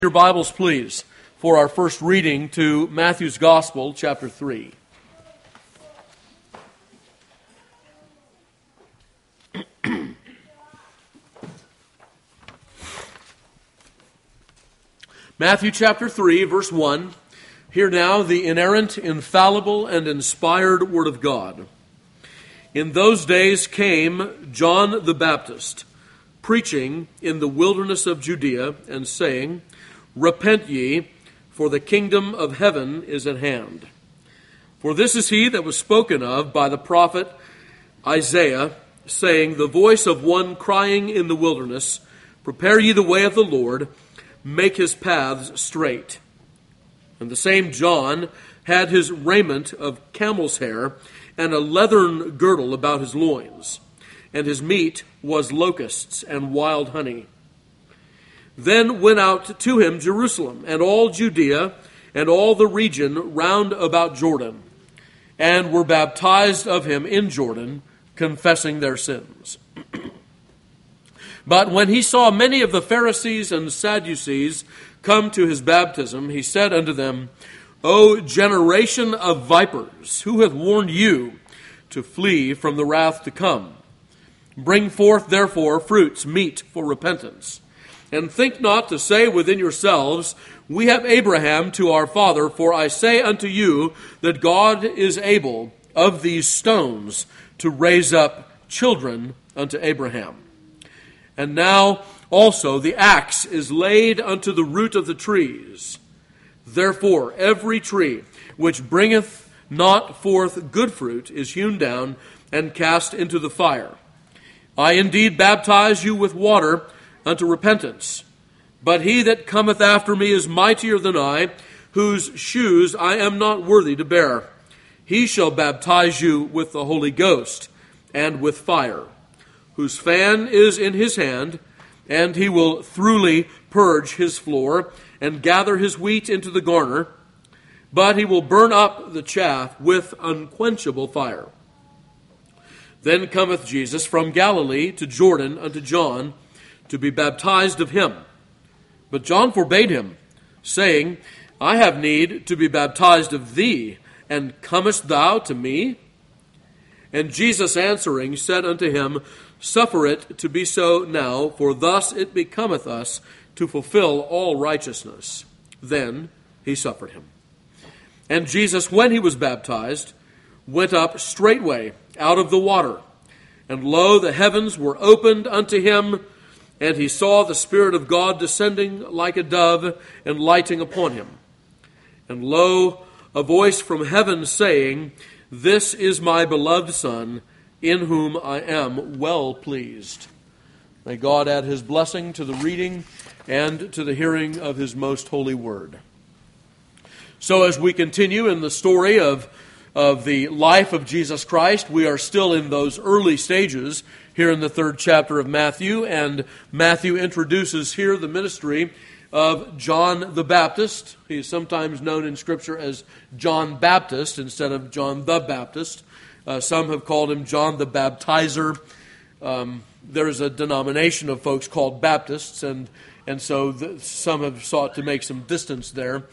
Your Bibles, please, for our first reading to Matthew's Gospel, chapter 3. Matthew chapter 3, verse 1. Hear now the inerrant, infallible, and inspired Word of God. In those days came John the Baptist, preaching in the wilderness of Judea, and saying, Repent ye, for the kingdom of heaven is at hand. For this is he that was spoken of by the prophet Isaiah, saying, The voice of one crying in the wilderness, Prepare ye the way of the Lord, make his paths straight. And the same John had his raiment of camel's hair, and a leathern girdle about his loins, and his meat was locusts and wild honey. Then went out to him Jerusalem, and all Judea, and all the region round about Jordan, and were baptized of him in Jordan, confessing their sins. But when he saw many of the Pharisees and Sadducees come to his baptism, he said unto them, O generation of vipers, who hath warned you to flee from the wrath to come? Bring forth therefore fruits meet for repentance. And think not to say within yourselves, We have Abraham to our father, for I say unto you that God is able of these stones to raise up children unto Abraham. And now also the axe is laid unto the root of the trees. Therefore every tree which bringeth not forth good fruit is hewn down and cast into the fire. I indeed baptize you with water unto repentance. But he that cometh after me is mightier than I, whose shoes I am not worthy to bear. He shall baptize you with the Holy Ghost and with fire, whose fan is in his hand, and he will throughly purge his floor and gather his wheat into the garner, but he will burn up the chaff with unquenchable fire. Then cometh Jesus from Galilee to Jordan unto John, to be baptized of him. But John forbade him, saying, I have need to be baptized of thee, and comest thou to me? And Jesus answering said unto him, Suffer it to be so now, for thus it becometh us to fulfill all righteousness. Then he suffered him. And Jesus, when he was baptized, went up straightway out of the water. And lo, the heavens were opened unto him, and he saw the Spirit of God descending like a dove and lighting upon him. And lo, a voice from heaven saying, This is my beloved Son, in whom I am well pleased. May God add his blessing to the reading and to the hearing of his most holy word. So as we continue in the story of the life of Jesus Christ, we are still in those early stages here in the third chapter of Matthew, and Matthew introduces here the ministry of John the Baptist. He is sometimes known in Scripture as John Baptist instead of John the Baptist. Some have called him John the Baptizer. There is a denomination of folks called Baptists, and so some have sought to make some distance there.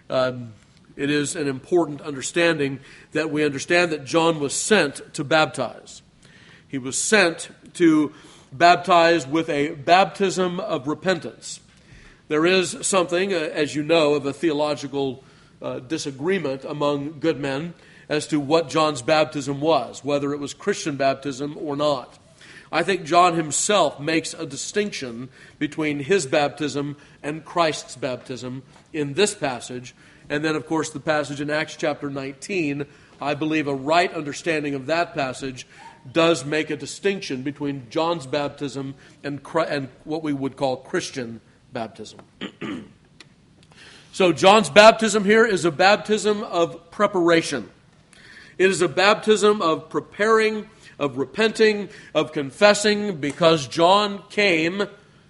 It is an important understanding that we understand that John was sent to baptize. He was sent to baptize with a baptism of repentance. There is something, as you know, of a theological disagreement among good men as to what John's baptism was, whether it was Christian baptism or not. I think John himself makes a distinction between his baptism and Christ's baptism in this passage. And then, of course, the passage in Acts chapter 19, I believe a right understanding of that passage does make a distinction between John's baptism and what we would call Christian baptism. So John's baptism here is a baptism of preparation. It is a baptism of preparing, of repenting, of confessing, because John came,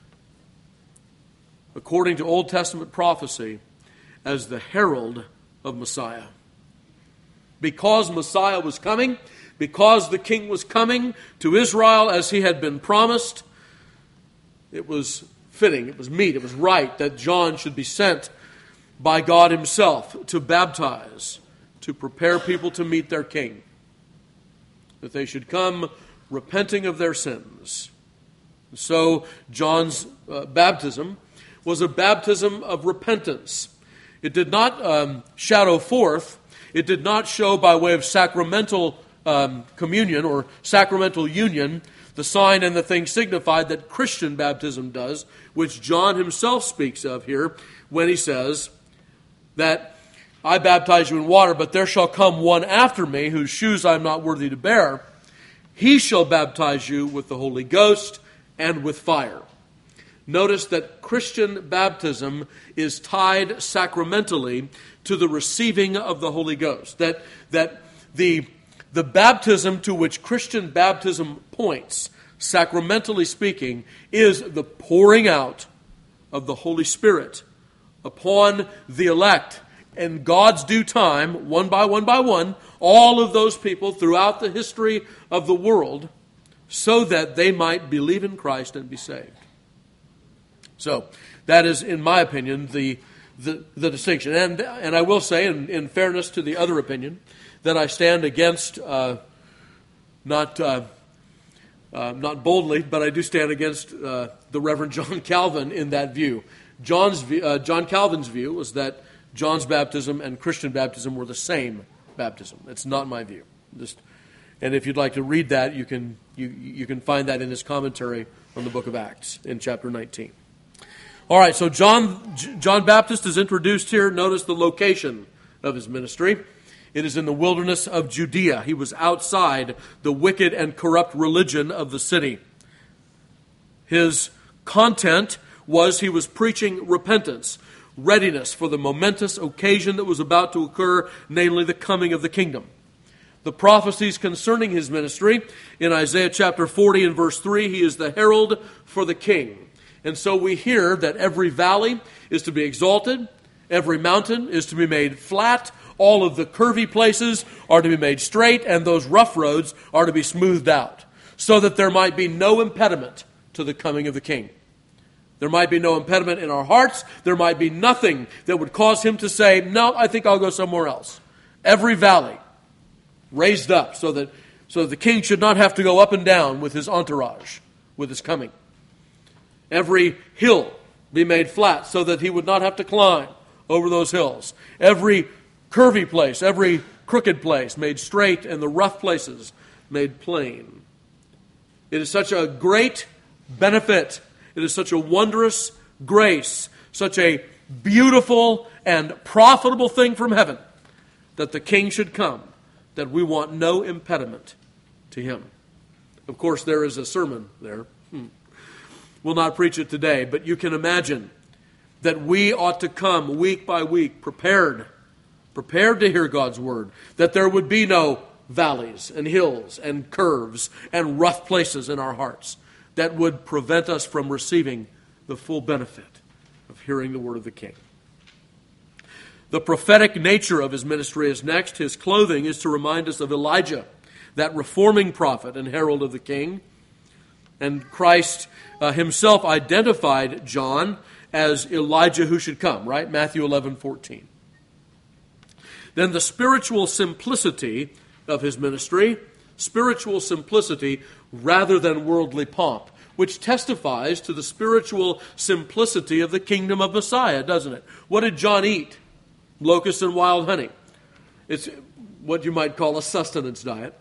according to Old Testament prophecy, as the herald of Messiah. Because Messiah was coming, because the king was coming to Israel as he had been promised, it was fitting, it was meet, it was right that John should be sent by God himself to baptize, to prepare people to meet their King, that they should come repenting of their sins. So John's baptism was a baptism of repentance. It did not shadow forth, it did not show by way of sacramental communion or sacramental union the sign and the thing signified that Christian baptism does, which John himself speaks of here when he says that I baptize you in water, but there shall come one after me whose shoes I am not worthy to bear. He shall baptize you with the Holy Ghost and with fire. Notice that Christian baptism is tied sacramentally to the receiving of the Holy Ghost. That the baptism to which Christian baptism points, sacramentally speaking, is the pouring out of the Holy Spirit upon the elect. In God's due time, one by one, all of those people throughout the history of the world, so that they might believe in Christ and be saved. So, that is, in my opinion, the distinction. And I will say, in fairness to the other opinion, that I stand against, not boldly, but I do stand against the Reverend John Calvin in that view. John Calvin's view was that John's baptism and Christian baptism were the same baptism. It's not my view. And if you'd like to read that, you can find that in his commentary on the book of Acts in chapter 19. All right, so John Baptist is introduced here. Notice the location of his ministry. It is in the wilderness of Judea. He was outside the wicked and corrupt religion of the city. His content was he was preaching repentance, readiness for the momentous occasion that was about to occur, namely the coming of the kingdom. The prophecies concerning his ministry, in Isaiah chapter 40 and verse 3, he is the herald for the king. And so we hear that every valley is to be exalted, every mountain is to be made flat, all of the curvy places are to be made straight, and those rough roads are to be smoothed out, so that there might be no impediment to the coming of the king. There might be no impediment in our hearts. There might be nothing that would cause him to say, no, I think I'll go somewhere else. Every valley raised up so that the king should not have to go up and down with his entourage, with his coming. Every hill be made flat so that he would not have to climb over those hills. Every curvy place, every crooked place made straight, and the rough places made plain. It is such a great benefit. It is such a wondrous grace, such a beautiful and profitable thing from heaven that the king should come, that we want no impediment to him. Of course, there is a sermon there. We'll not preach it today, but you can imagine that we ought to come week by week prepared to hear God's word, that there would be no valleys and hills and curves and rough places in our hearts that would prevent us from receiving the full benefit of hearing the word of the king. The prophetic nature of his ministry is next. His clothing is to remind us of Elijah, that reforming prophet and herald of the king. And Christ himself identified John as Elijah who should come, right? Matthew 11:14. Then the spiritual simplicity of his ministry, spiritual simplicity rather than worldly pomp, which testifies to the spiritual simplicity of the kingdom of Messiah, doesn't it? What did John eat? Locusts and wild honey. It's what you might call a sustenance diet.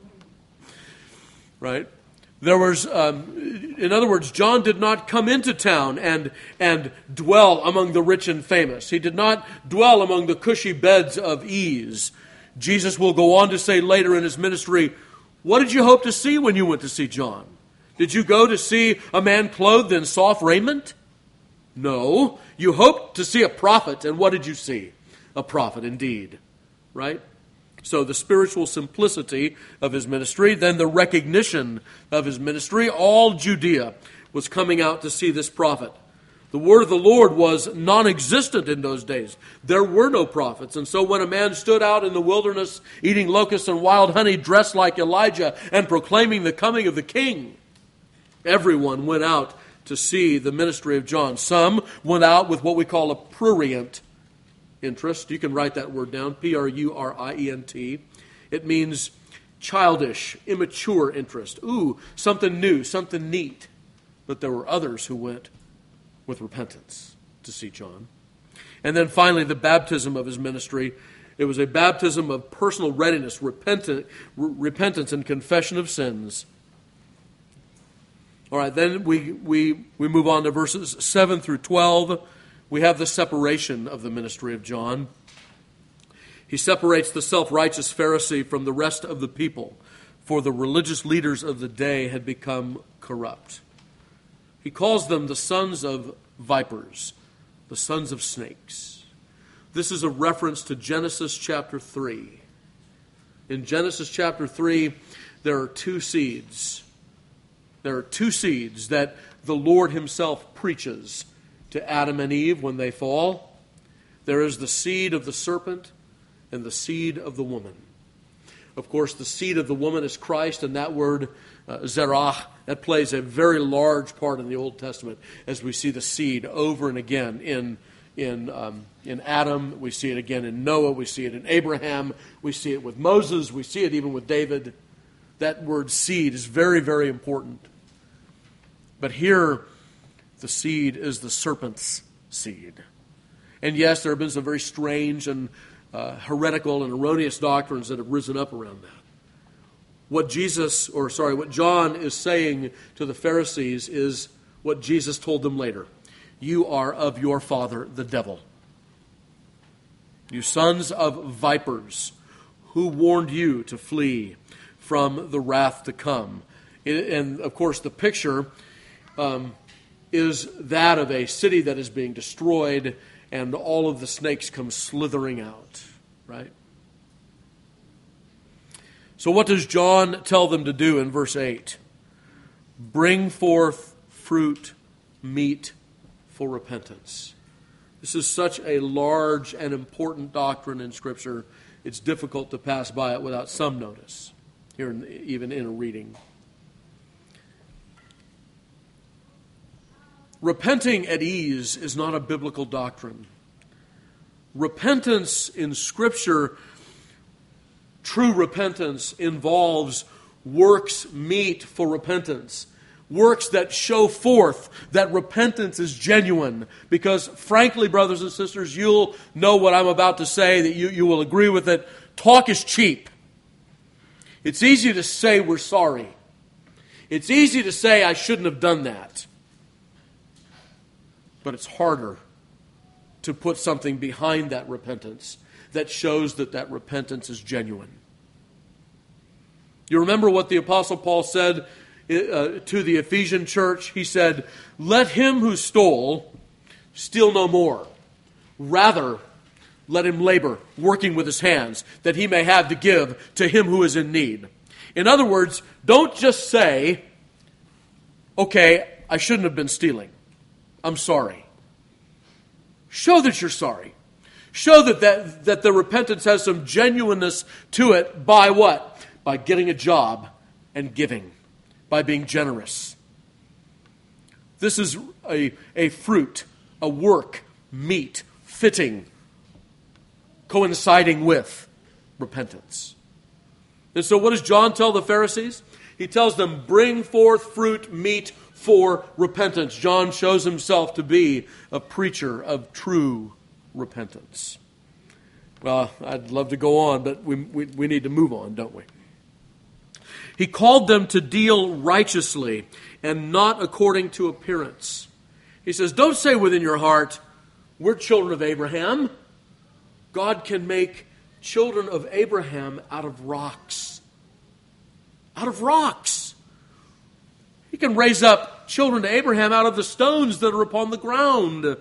Right? There was, in other words, John did not come into town and dwell among the rich and famous. He did not dwell among the cushy beds of ease. Jesus will go on to say later in his ministry, what did you hope to see when you went to see John? Did you go to see a man clothed in soft raiment? No. You hoped to see a prophet, and what did you see? A prophet indeed. Right? So the spiritual simplicity of his ministry, then the recognition of his ministry. All Judea was coming out to see this prophet. The word of the Lord was non-existent in those days. There were no prophets. And so when a man stood out in the wilderness eating locusts and wild honey, dressed like Elijah and proclaiming the coming of the king, everyone went out to see the ministry of John. Some went out with what we call a prurient interest. You can write that word down, Prurient. It means childish, immature interest. Ooh, something new, something neat. But there were others who went with repentance to see John. And then finally, the baptism of his ministry. It was a baptism of personal readiness, repentance and confession of sins. All right, then we move on to verses 7 through 12. We have the separation of the ministry of John. He separates the self-righteous Pharisee from the rest of the people, for the religious leaders of the day had become corrupt. He calls them the sons of vipers, the sons of snakes. This is a reference to Genesis chapter 3. In Genesis chapter 3, there are two seeds. There are two seeds that the Lord himself preaches to Adam and Eve when they fall. There is the seed of the serpent and the seed of the woman. Of course, the seed of the woman is Christ, and that word, zerach, that plays a very large part in the Old Testament as we see the seed over and again in Adam. We see it again in Noah. We see it in Abraham. We see it with Moses. We see it even with David. That word seed is very, very important. But here, the seed is the serpent's seed. And yes, there have been some very strange and heretical and erroneous doctrines that have risen up around that. What John is saying to the Pharisees is what Jesus told them later. You are of your father, the devil. You sons of vipers, who warned you to flee from the wrath to come. And of course, the picture is that of a city that is being destroyed, and all of the snakes come slithering out, right? So what does John tell them to do in verse 8? Bring forth fruit, meet for repentance. This is such a large and important doctrine in Scripture, it's difficult to pass by it without some notice, even in a reading. Repenting at ease is not a biblical doctrine. Repentance in Scripture, true repentance, involves works meet for repentance. Works that show forth that repentance is genuine. Because frankly, brothers and sisters, you'll know what I'm about to say, that you will agree with it. Talk is cheap. It's easy to say we're sorry. It's easy to say I shouldn't have done that. But it's harder to put something behind that repentance that shows that repentance is genuine. You remember what the Apostle Paul said to the Ephesian church? He said, let him who stole steal no more. Rather, let him labor, working with his hands, that he may have to give to him who is in need. In other words, don't just say, okay, I shouldn't have been stealing. I'm sorry. Show that you're sorry. Show that the repentance has some genuineness to it by what? By getting a job and giving. By being generous. This is a fruit, a work, meet, fitting, coinciding with repentance. And so what does John tell the Pharisees? He tells them, bring forth fruit, meet for repentance. John shows himself to be a preacher of true repentance. Well, I'd love to go on, but we need to move on, don't we? He called them to deal righteously and not according to appearance. He says, don't say within your heart, we're children of Abraham. God can make children of Abraham out of rocks. Out of rocks. He can raise up children to Abraham out of the stones that are upon the ground.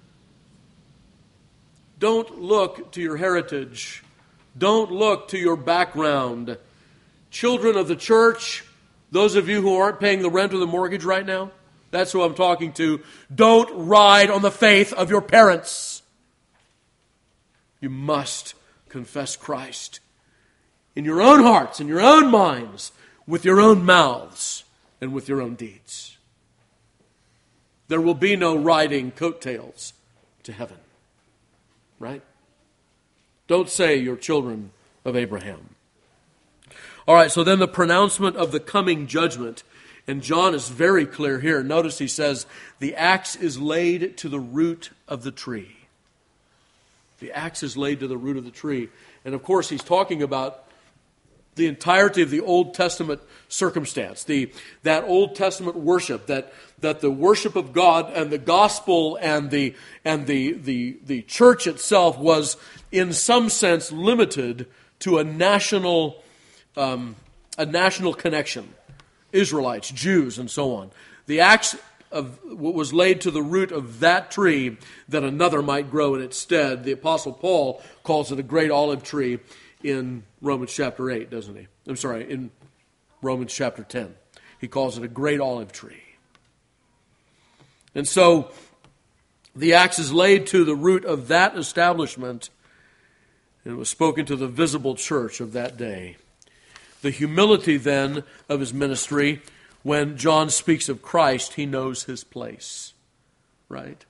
Don't look to your heritage. Don't look to your background. Children of the church, those of you who aren't paying the rent or the mortgage right now, that's who I'm talking to. Don't ride on the faith of your parents. You must confess Christ in your own hearts, in your own minds, with your own mouths, and with your own deeds. There will be no riding coattails to heaven. Right? Don't say you're children of Abraham. All right, so then the pronouncement of the coming judgment. And John is very clear here. Notice he says, the axe is laid to the root of the tree. The axe is laid to the root of the tree. And of course, he's talking about the entirety of the Old Testament circumstance, that Old Testament worship, that the worship of God and the gospel and the church itself was in some sense limited to a national connection. Israelites, Jews, and so on. The axe was laid to the root of that tree that another might grow in its stead. The Apostle Paul calls it a great olive tree in Romans chapter 8, doesn't he? I'm sorry, in Romans chapter 10. He calls it a great olive tree. And so the axe is laid to the root of that establishment, and it was spoken to the visible church of that day. The humility then of his ministry, when John speaks of Christ, he knows his place, right?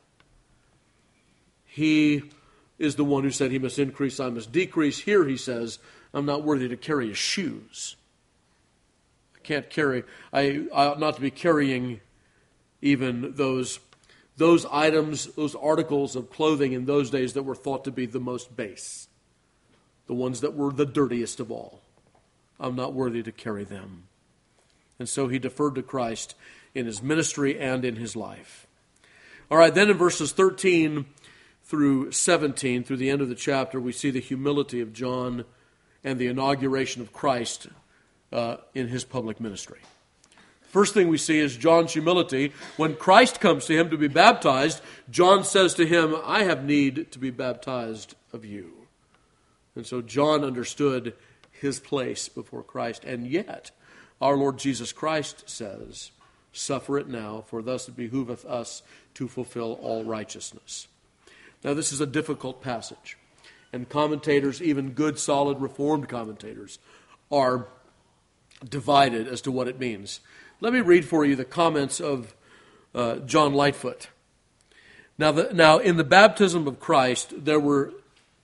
He is the one who said he must increase, I must decrease. Here he says, I'm not worthy to carry his shoes. I ought not to be carrying even those items, those articles of clothing in those days that were thought to be the most base, the ones that were the dirtiest of all. I'm not worthy to carry them. And so he deferred to Christ in his ministry and in his life. All right, then in verses 13 through 17, through the end of the chapter, we see the humility of John and the inauguration of Christ in his public ministry. First thing we see is John's humility. When Christ comes to him to be baptized, John says to him, I have need to be baptized of you. And so John understood his place before Christ. And yet, our Lord Jesus Christ says, suffer it now, for thus it behooveth us to fulfill all righteousness. Now, this is a difficult passage. And commentators, even good, solid, Reformed commentators, are divided as to what it means. Let me read for you the comments of John Lightfoot. Now, in the baptism of Christ, there were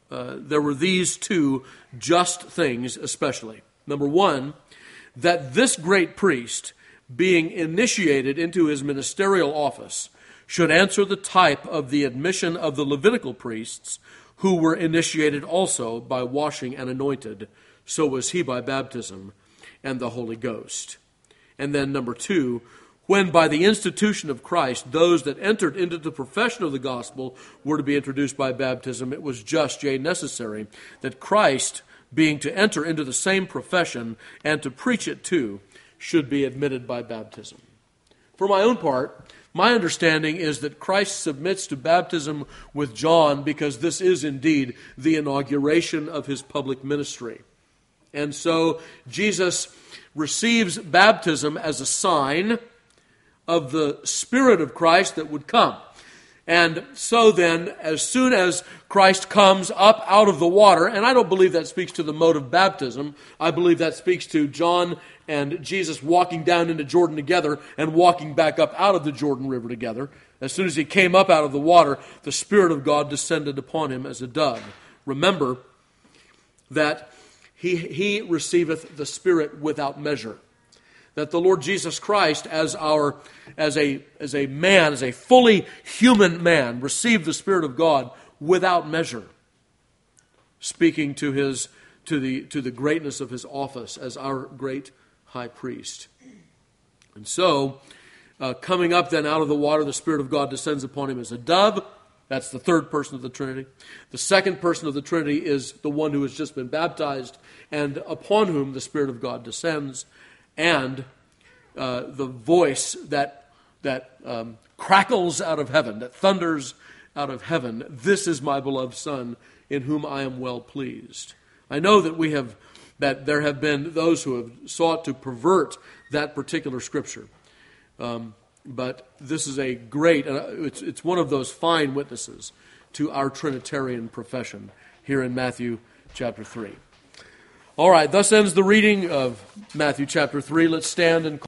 these two just things especially. Number one, that this great priest, being initiated into his ministerial office, should answer the type of the admission of the Levitical priests, who were initiated also by washing and anointed. So was he by baptism and the Holy Ghost. And then number two, when by the institution of Christ, those that entered into the profession of the gospel were to be introduced by baptism, it was just, yea, necessary, that Christ, being to enter into the same profession and to preach it too, should be admitted by baptism. For my own part, my understanding is that Christ submits to baptism with John because this is indeed the inauguration of his public ministry. And so Jesus receives baptism as a sign of the Spirit of Christ that would come. And so then, as soon as Christ comes up out of the water, and I don't believe that speaks to the mode of baptism, I believe that speaks to John and Jesus walking down into Jordan together and walking back up out of the Jordan River together. As soon as he came up out of the water, the Spirit of God descended upon him as a dove. Remember that he receiveth the Spirit without measure. That the Lord Jesus Christ, as a man, as a fully human man, received the Spirit of God without measure, speaking to the greatness of his office as our great high priest. And so, coming up then out of the water, the Spirit of God descends upon him as a dove. That's the third person of the Trinity. The second person of the Trinity is the one who has just been baptized and upon whom the Spirit of God descends. And the voice that crackles out of heaven, that thunders out of heaven, this is my beloved Son, in whom I am well pleased. I know that there have been those who have sought to pervert that particular scripture. But this is a great, it's one of those fine witnesses to our Trinitarian profession here in Matthew chapter 3. All right, thus ends the reading of Matthew chapter 3. Let's stand and